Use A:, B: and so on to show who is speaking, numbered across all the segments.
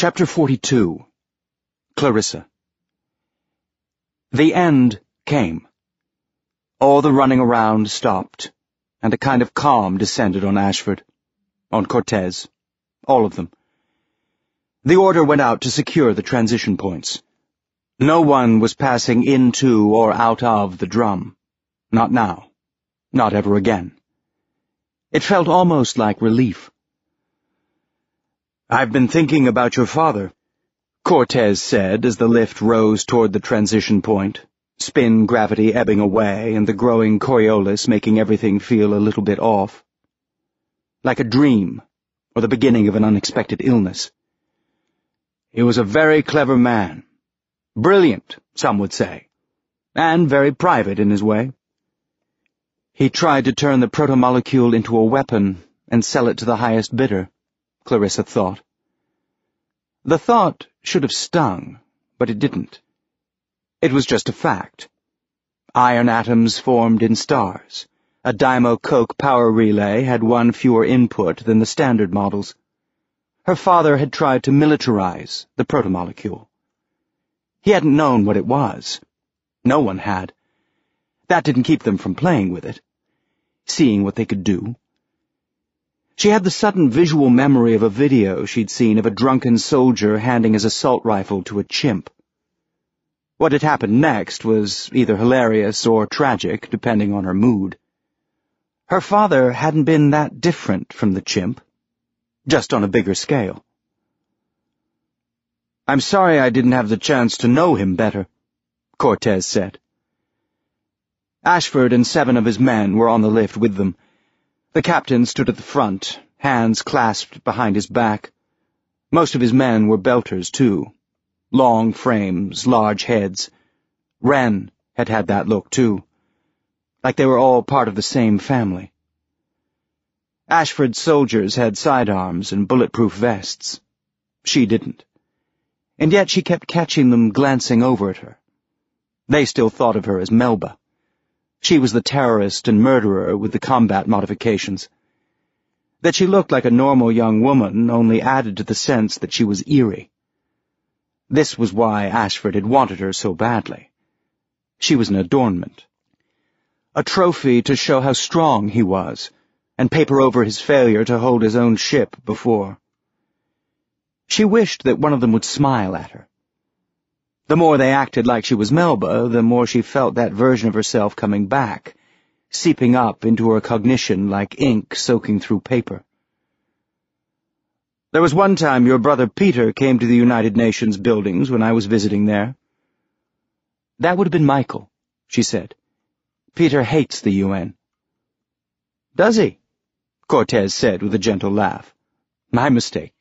A: Chapter 42. Clarissa. The end came. All the running around stopped, and a kind of calm descended on Ashford, on Cortez, all of them. The order went out to secure the transition points. No one was passing into or out of the drum. Not now. Not ever again. It felt almost like relief. "I've been thinking about your father," Cortez said as the lift rose toward the transition point, spin gravity ebbing away and the growing Coriolis making everything feel a little bit off. Like a dream, or the beginning of an unexpected illness. He was a very clever man. Brilliant, some would say, and very private in his way. He tried to turn the protomolecule into a weapon and sell it to the highest bidder, Clarissa thought. The thought should have stung, but it didn't. It was just a fact. Iron atoms formed in stars. A Dymo-Coke power relay had one fewer input than the standard models. Her father had tried to militarize the protomolecule. He hadn't known what it was. No one had. That didn't keep them from playing with it, seeing what they could do. She had the sudden visual memory of a video she'd seen of a drunken soldier handing his assault rifle to a chimp. What had happened next was either hilarious or tragic, depending on her mood. Her father hadn't been that different from the chimp, just on a bigger scale. "I'm sorry I didn't have the chance to know him better," Cortez said. Ashford and 7 of his men were on the lift with them. The captain stood at the front, hands clasped behind his back. Most of his men were belters, too. Long frames, large heads. Wren had had that look, too. Like they were all part of the same family. Ashford's soldiers had sidearms and bulletproof vests. She didn't. And yet she kept catching them glancing over at her. They still thought of her as Melba. She was the terrorist and murderer with the combat modifications. That she looked like a normal young woman only added to the sense that she was eerie. This was why Ashford had wanted her so badly. She was an adornment. A trophy to show how strong he was, and paper over his failure to hold his own ship before. She wished that one of them would smile at her. The more they acted like she was Melba, the more she felt that version of herself coming back, seeping up into her cognition like ink soaking through paper. "There was one time your brother Peter came to the United Nations buildings when I was visiting there." "That would have been Michael," she said. "Peter hates the UN." "Does he?" Cortez said with a gentle laugh. "My mistake."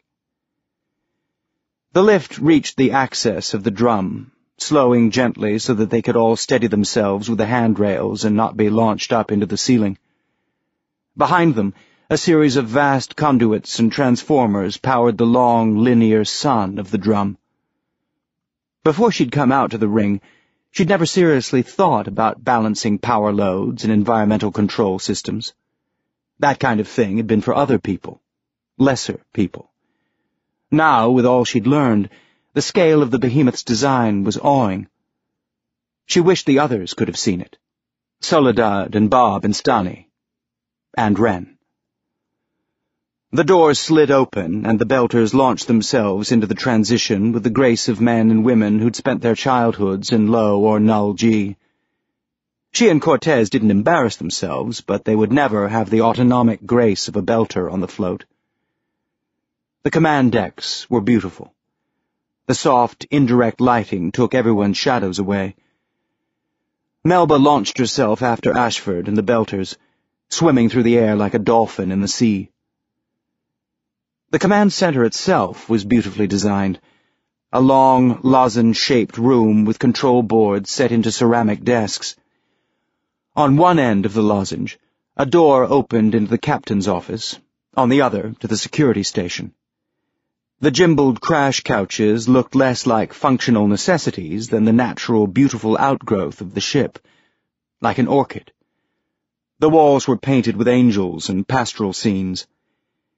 A: The lift reached the axis of the drum, slowing gently so that they could all steady themselves with the handrails and not be launched up into the ceiling. Behind them, a series of vast conduits and transformers powered the long, linear sun of the drum. Before she'd come out to the ring, she'd never seriously thought about balancing power loads and environmental control systems. That kind of thing had been for other people, lesser people. Now, with all she'd learned, the scale of the behemoth's design was awing. She wished the others could have seen it. Soledad and Bob and Stani. And Wren. The doors slid open, and the belters launched themselves into the transition with the grace of men and women who'd spent their childhoods in low or null G. She and Cortez didn't embarrass themselves, but they would never have the autonomic grace of a belter on the float. The command decks were beautiful. The soft, indirect lighting took everyone's shadows away. Melba launched herself after Ashford and the belters, swimming through the air like a dolphin in the sea. The command center itself was beautifully designed, a long, lozenge-shaped room with control boards set into ceramic desks. On one end of the lozenge, a door opened into the captain's office, on the other to the security station. The gimbaled crash couches looked less like functional necessities than the natural, beautiful outgrowth of the ship, like an orchid. The walls were painted with angels and pastoral scenes.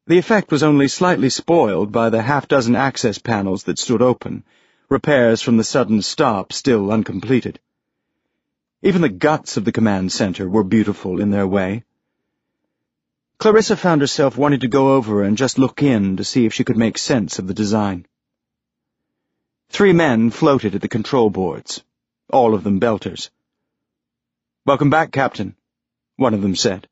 A: The effect was only slightly spoiled by the half-dozen access panels that stood open, repairs from the sudden stop still uncompleted. Even the guts of the command center were beautiful in their way. Clarissa found herself wanting to go over and just look in to see if she could make sense of the design. 3 men floated at the control boards, all of them belters. "Welcome back, Captain," one of them said.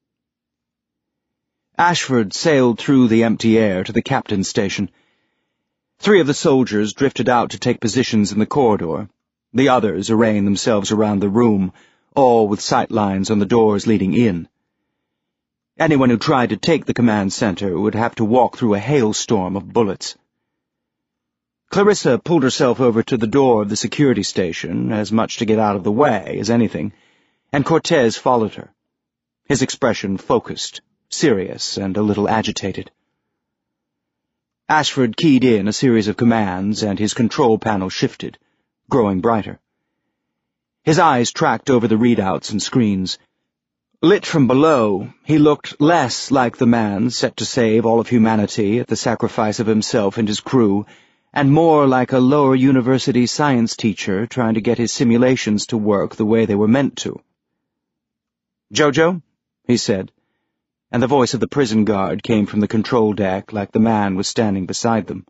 A: Ashford sailed through the empty air to the captain's station. 3 of the soldiers drifted out to take positions in the corridor. The others arraying themselves around the room, all with sight lines on the doors leading in. Anyone who tried to take the command center would have to walk through a hailstorm of bullets. Clarissa pulled herself over to the door of the security station, as much to get out of the way as anything, and Cortez followed her, his expression focused, serious, and a little agitated. Ashford keyed in a series of commands, and his control panel shifted, growing brighter. His eyes tracked over the readouts and screens. Lit from below, he looked less like the man set to save all of humanity at the sacrifice of himself and his crew, and more like a lower university science teacher trying to get his simulations to work the way they were meant to. "Jojo?" he said, and the voice of the prison guard came from the control deck like the man was standing beside them.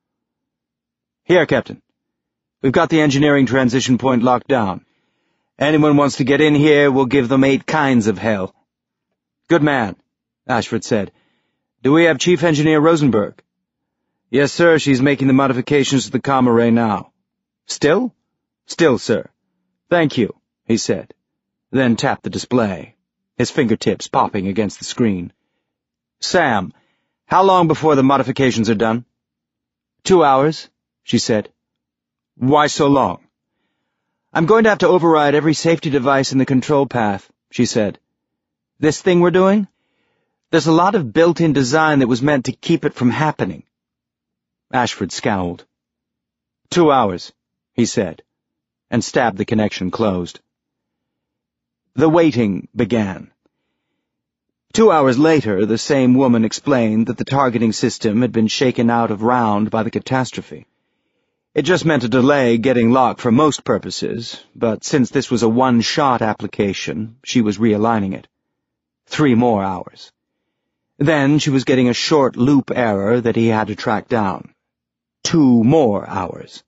A: "Here, Captain. We've got the engineering transition point locked down. Anyone wants to get in here, we'll give them 8 kinds of hell." "Good man," Ashford said. "Do we have Chief Engineer Rosenberg?" "Yes, sir, she's making the modifications to the comm array now." "Still?" "Still, sir." "Thank you," he said, then tapped the display, his fingertips popping against the screen. "Sam, how long before the modifications are done?" 2 hours, she said. "Why so long?" "I'm going to have to override every safety device in the control path," she said. "This thing we're doing? There's a lot of built-in design that was meant to keep it from happening." Ashford scowled. 2 hours, he said, and stabbed the connection closed. The waiting began. 2 hours later, the same woman explained that the targeting system had been shaken out of round by the catastrophe. It just meant a delay getting locked for most purposes, but since this was a one-shot application, she was realigning it. 3 more hours. Then she was getting a short loop error that he had to track down. 2 more hours.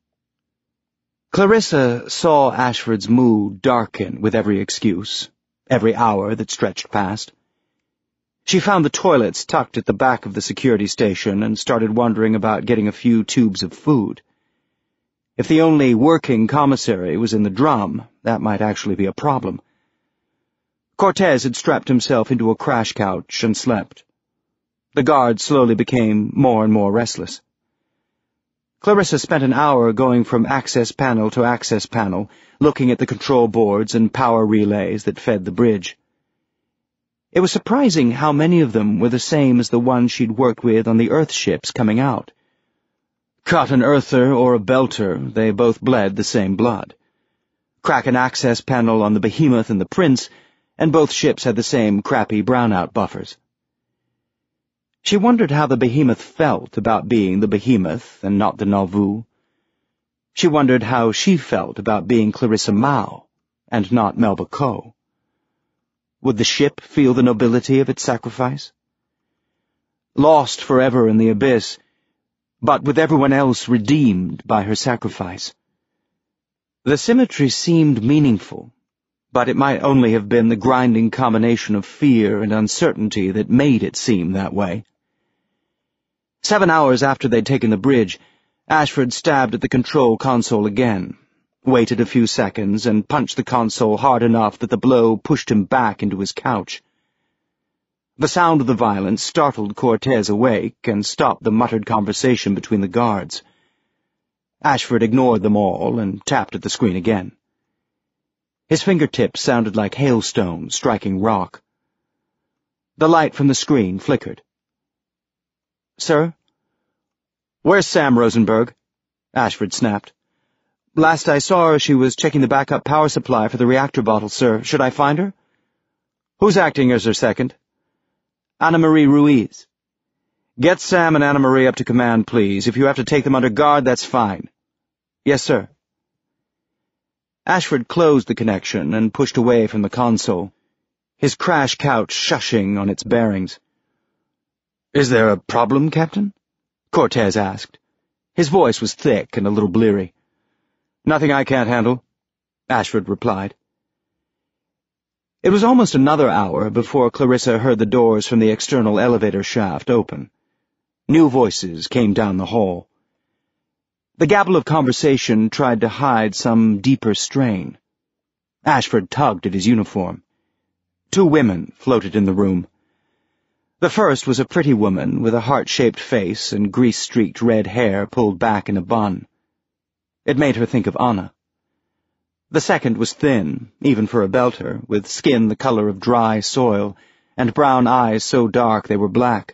A: Clarissa saw Ashford's mood darken with every excuse, every hour that stretched past. She found the toilets tucked at the back of the security station and started wondering about getting a few tubes of food. If the only working commissary was in the drum, that might actually be a problem. Cortez had strapped himself into a crash couch and slept. The guard slowly became more and more restless. Clarissa spent an hour going from access panel to access panel, looking at the control boards and power relays that fed the bridge. It was surprising how many of them were the same as the ones she'd worked with on the Earth ships coming out. Cut an Earther or a Belter, they both bled the same blood. Crack an access panel on the Behemoth and the Prince, and both ships had the same crappy brownout buffers. She wondered how the Behemoth felt about being the Behemoth and not the Nauvoo. She wondered how she felt about being Clarissa Mao and not Melba Coe. Would the ship feel the nobility of its sacrifice? Lost forever in the abyss, but with everyone else redeemed by her sacrifice. The symmetry seemed meaningful, but it might only have been the grinding combination of fear and uncertainty that made it seem that way. 7 hours after they'd taken the bridge, Ashford stabbed at the control console again, waited a few seconds, and punched the console hard enough that the blow pushed him back into his couch. The sound of the violence startled Cortez awake and stopped the muttered conversation between the guards. Ashford ignored them all and tapped at the screen again. His fingertips sounded like hailstones striking rock. The light from the screen flickered. "Sir?" "Where's Sam Rosenberg?" Ashford snapped. "Last I saw her, she was checking the backup power supply for the reactor bottle, sir. Should I find her?" "Who's acting as her second?" "Anna Marie Ruiz." Get Sam and Anna Marie up to command, please. If you have to take them under guard, that's fine. Yes, sir. Ashford closed the connection and pushed away from the console, his crash couch shushing on its bearings. Is there a problem, Captain? Cortez asked. His voice was thick and a little bleary. Nothing I can't handle, Ashford replied. It was almost another hour before Clarissa heard the doors from the external elevator shaft open. New voices came down the hall. The gabble of conversation tried to hide some deeper strain. Ashford tugged at his uniform. 2 women floated in the room. The first was a pretty woman with a heart-shaped face and grease-streaked red hair pulled back in a bun. It made her think of Anna. The second was thin, even for a belter, with skin the color of dry soil and brown eyes so dark they were black.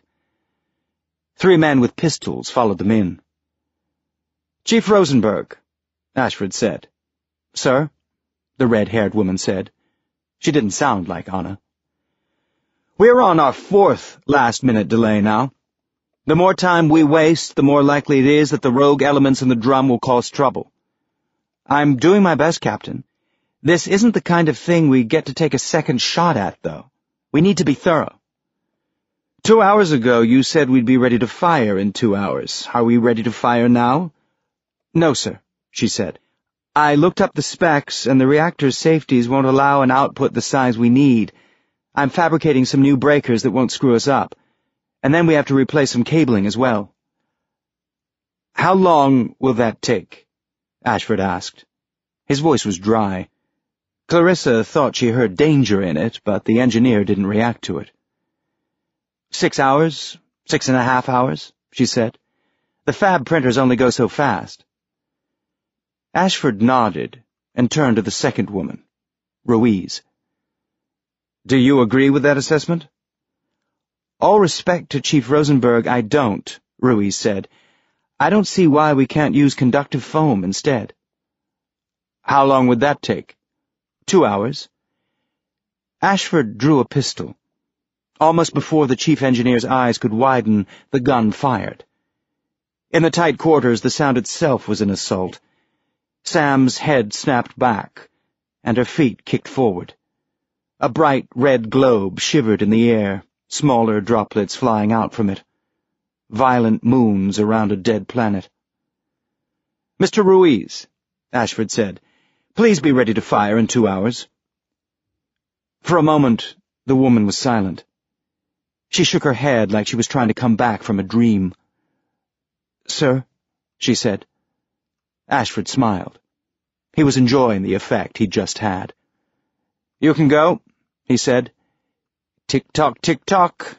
A: 3 men with pistols followed them in. Chief Rosenberg, Ashford said. Sir, the red-haired woman said. She didn't sound like Anna. We're on our 4th last-minute delay now. The more time we waste, the more likely it is that the rogue elements in the drum will cause trouble. I'm doing my best, Captain. This isn't the kind of thing we get to take a second shot at, though. We need to be thorough. 2 hours ago, you said we'd be ready to fire in 2 hours. Are we ready to fire now? No, sir, she said. I looked up the specs, and the reactor's safeties won't allow an output the size we need. I'm fabricating some new breakers that won't screw us up. And then we have to replace some cabling as well. How long will that take? Ashford asked. His voice was dry. Clarissa thought she heard danger in it, but the engineer didn't react to it. 6 hours, 6.5 hours, she said. The fab printers only go so fast. Ashford nodded and turned to the second woman, Ruiz. Do you agree with that assessment? All respect to Chief Rosenberg, I don't, Ruiz said. I don't see why we can't use conductive foam instead. How long would that take? 2 hours. Ashford drew a pistol. Almost before the chief engineer's eyes could widen, the gun fired. In the tight quarters, the sound itself was an assault. Sam's head snapped back, and her feet kicked forward. A bright red globe shivered in the air, smaller droplets flying out from it. Violent moons around a dead planet. Mr. Ruiz, Ashford said, please be ready to fire in 2 hours. For a moment, the woman was silent. She shook her head like she was trying to come back from a dream. Sir, she said. Ashford smiled. He was enjoying the effect he'd just had. You can go, he said. Tick-tock, tick-tock.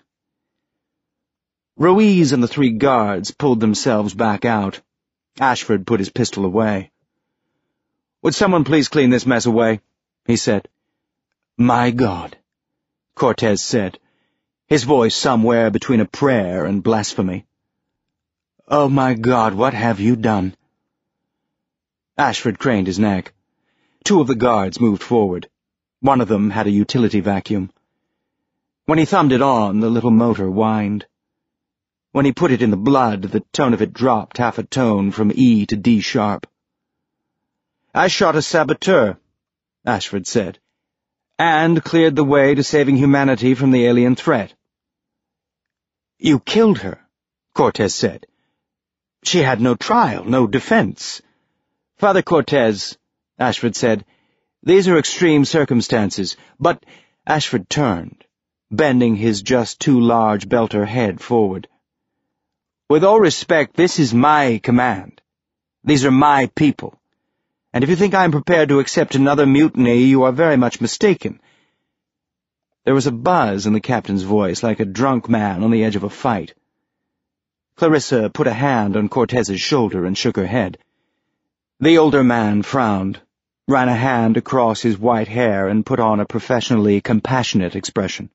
A: Ruiz and the 3 guards pulled themselves back out. Ashford put his pistol away. Would someone please clean this mess away? He said. My God, Cortez said, his voice somewhere between a prayer and blasphemy. Oh, my God, what have you done? Ashford craned his neck. 2 of the guards moved forward. One of them had a utility vacuum. When he thumbed it on, the little motor whined. When he put it in the blood, the tone of it dropped half a tone from E to D sharp. I shot a saboteur, Ashford said, and cleared the way to saving humanity from the alien threat. You killed her, Cortez said. She had no trial, no defense. Father Cortez, Ashford said, these are extreme circumstances, but Ashford turned, bending his just too large belter head forward. With all respect, this is my command. These are my people. And if you think I am prepared to accept another mutiny, you are very much mistaken. There was a buzz in the captain's voice, like a drunk man on the edge of a fight. Clarissa put a hand on Cortez's shoulder and shook her head. The older man frowned, ran a hand across his white hair, and put on a professionally compassionate expression.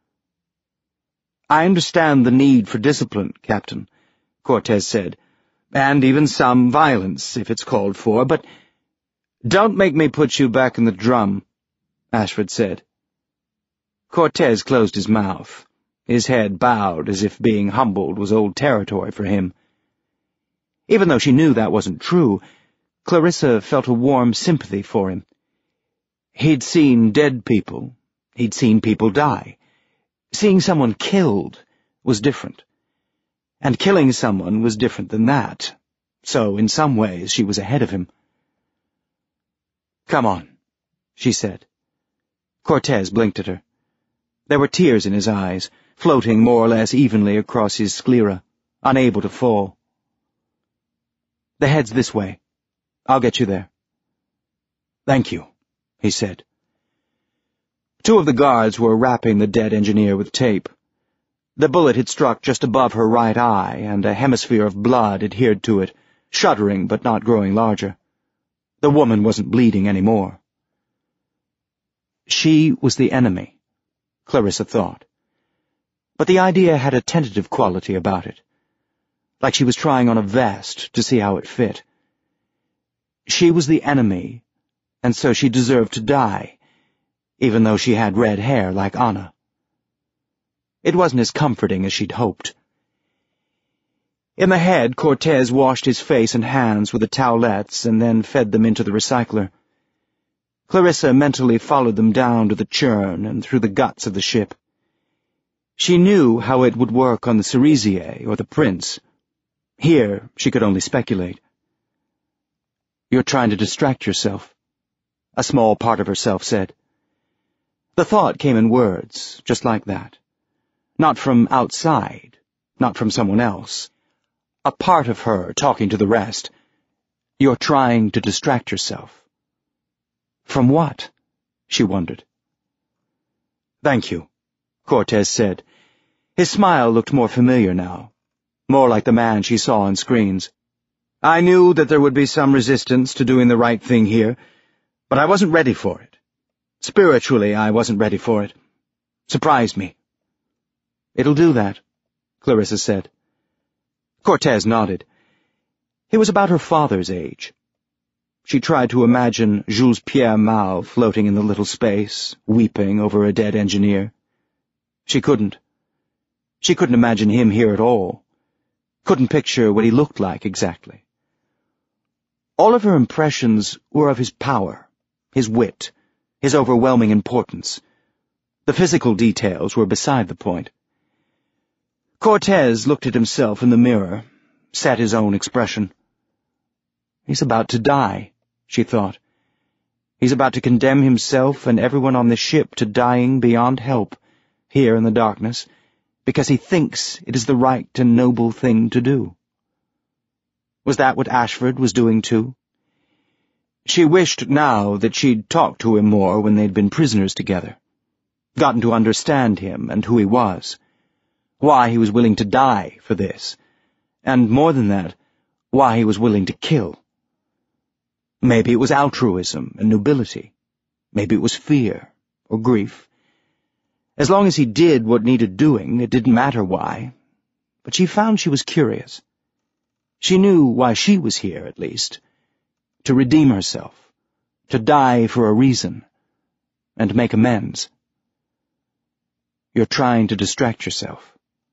A: I understand the need for discipline, Captain, Cortez said, and even some violence, if it's called for, but— Don't make me put you back in the drum, Ashford said. Cortez closed his mouth. His head bowed as if being humbled was old territory for him. Even though she knew that wasn't true, Clarissa felt a warm sympathy for him. He'd seen dead people. He'd seen people die. Seeing someone killed was different. And killing someone was different than that. So, in some ways, she was ahead of him. "Come on," she said. Cortez blinked at her. There were tears in his eyes, floating more or less evenly across his sclera, unable to fall. "The head's this way. I'll get you there." "Thank you," he said. Two of the guards were wrapping the dead engineer with tape. The bullet had struck just above her right eye, and a hemisphere of blood adhered to it, shuddering but not growing larger. The woman wasn't bleeding any more. She was the enemy, Clarissa thought. But the idea had a tentative quality about it, like she was trying on a vest to see how it fit. She was the enemy, and so she deserved to die, even though she had red hair like Anna. It wasn't as comforting as she'd hoped. In the head, Cortez washed his face and hands with the towelettes and then fed them into the recycler. Clarissa mentally followed them down to the churn and through the guts of the ship. She knew how it would work on the Cerisier or the Prince. Here, she could only speculate. "You're trying to distract yourself," a small part of herself said. The thought came in words, just like that. Not from outside, not from someone else. A part of her talking to the rest. "You're trying to distract yourself." From what? She wondered. "Thank you," Cortez said. His smile looked more familiar now, more like the man she saw on screens. "I knew that there would be some resistance to doing the right thing here, but I wasn't ready for it. Spiritually, I wasn't ready for it. Surprised me." "It'll do that," Clarissa said. Cortez nodded. He was about her father's age. She tried to imagine Jules Pierre Mao floating in the little space, weeping over a dead engineer. She couldn't. She couldn't imagine him here at all. Couldn't picture what he looked like exactly. All of her impressions were of his power, his wit, his overwhelming importance. The physical details were beside the point. Cortez looked at himself in the mirror, set his own expression. He's about to die, she thought. He's about to condemn himself and everyone on the ship to dying beyond help, here in the darkness, because he thinks it is the right and noble thing to do. Was that what Ashford was doing too? She wished now that she'd talked to him more when they'd been prisoners together, gotten to understand him and who he was, why he was willing to die for this, and more than that, why he was willing to kill. Maybe it was altruism and nobility. Maybe it was fear or grief. As long as he did what needed doing, it didn't matter why. But she found she was curious. She knew why she was here, at least. To redeem herself. To die for a reason. And make amends. "You're trying to distract yourself."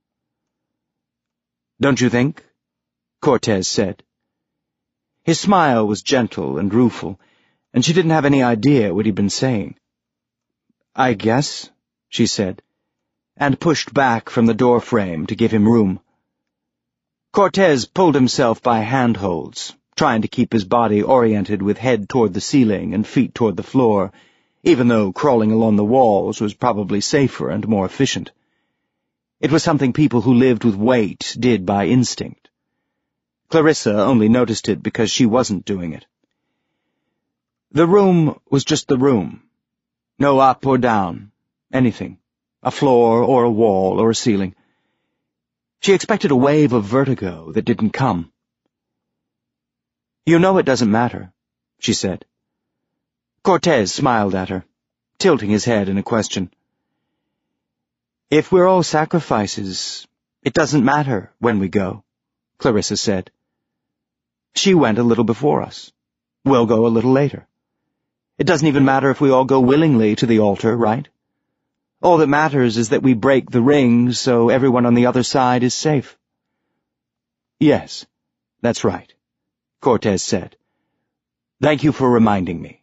A: "Don't you think?" Cortez said. His smile was gentle and rueful, and she didn't have any idea what he'd been saying. "I guess," she said, and pushed back from the door frame to give him room. Cortez pulled himself by handholds, trying to keep his body oriented with head toward the ceiling and feet toward the floor, even though crawling along the walls was probably safer and more efficient. It was something people who lived with weight did by instinct. Clarissa only noticed it because she wasn't doing it. The room was just the room. No up or down, anything, a floor or a wall or a ceiling. She expected a wave of vertigo that didn't come. "You know it doesn't matter," she said. Cortez smiled at her, tilting his head in a question. "If we're all sacrifices, it doesn't matter when we go," Clarissa said. "She went a little before us. We'll go a little later. It doesn't even matter if we all go willingly to the altar, right?" All that matters is that we break the ring so everyone on the other side is safe." "Yes, that's right," Cortez said. "Thank you for reminding me."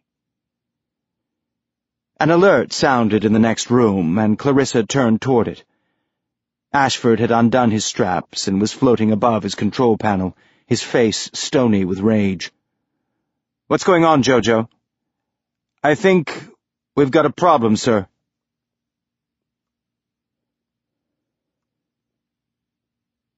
A: An alert sounded in the next room, and Clarissa turned toward it. Ashford had undone his straps and was floating above his control panel, his face stony with rage. "What's going on, Jojo?" "I think we've got a problem, sir,"